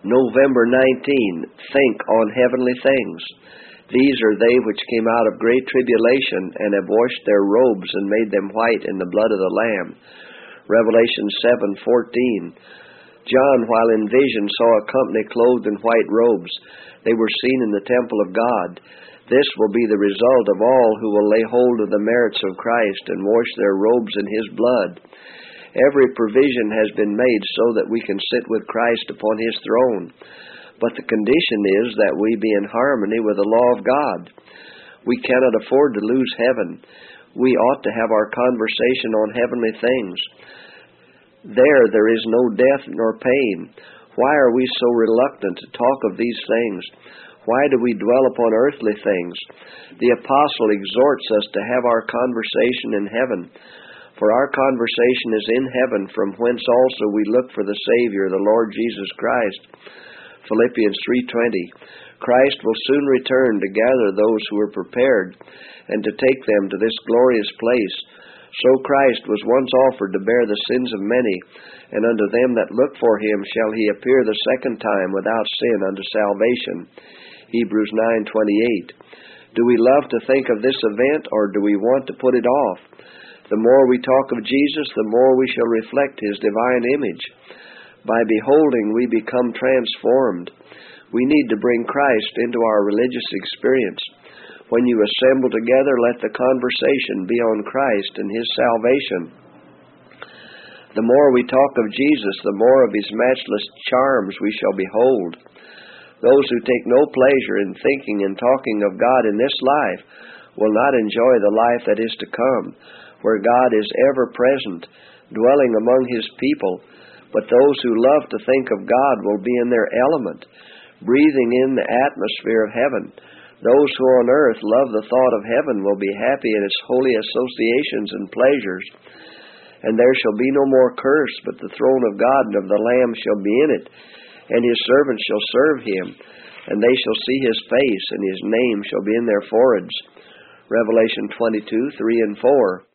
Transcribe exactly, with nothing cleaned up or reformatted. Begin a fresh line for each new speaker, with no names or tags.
November nineteenth, think on heavenly things. These are they which came out of great tribulation, and have washed their robes and made them white in the blood of the Lamb. Revelation seven fourteen. John, while in vision, saw a company clothed in white robes. They were seen in the temple of God. This will be the result of all who will lay hold of the merits of Christ and wash their robes in His blood. Every provision has been made so that we can sit with Christ upon His throne. But the condition is that we be in harmony with the law of God. We cannot afford to lose heaven. We ought to have our conversation on heavenly things. There, there is no death nor pain. Why are we so reluctant to talk of these things? Why do we dwell upon earthly things? The apostle exhorts us to have our conversation in heaven. For our conversation is in heaven, from whence also we look for the Savior, the Lord Jesus Christ. Philippians three twenty. Christ will soon return to gather those who are prepared, and to take them to this glorious place. So Christ was once offered to bear the sins of many, and unto them that look for Him shall He appear the second time without sin unto salvation. Hebrews nine twenty-eight. Do we love to think of this event, or do we want to put it off? The more we talk of Jesus, the more we shall reflect His divine image. By beholding, we become transformed. We need to bring Christ into our religious experience. When you assemble together, let the conversation be on Christ and His salvation. The more we talk of Jesus, the more of His matchless charms we shall behold. Those who take no pleasure in thinking and talking of God in this life will not enjoy the life that is to come, where God is ever present, dwelling among His people. But those who love to think of God will be in their element, breathing in the atmosphere of heaven. Those who on earth love the thought of heaven will be happy in its holy associations and pleasures. And there shall be no more curse, but the throne of God and of the Lamb shall be in it, and His servants shall serve Him, and they shall see His face, and His name shall be in their foreheads. Revelation twenty-two, three and four.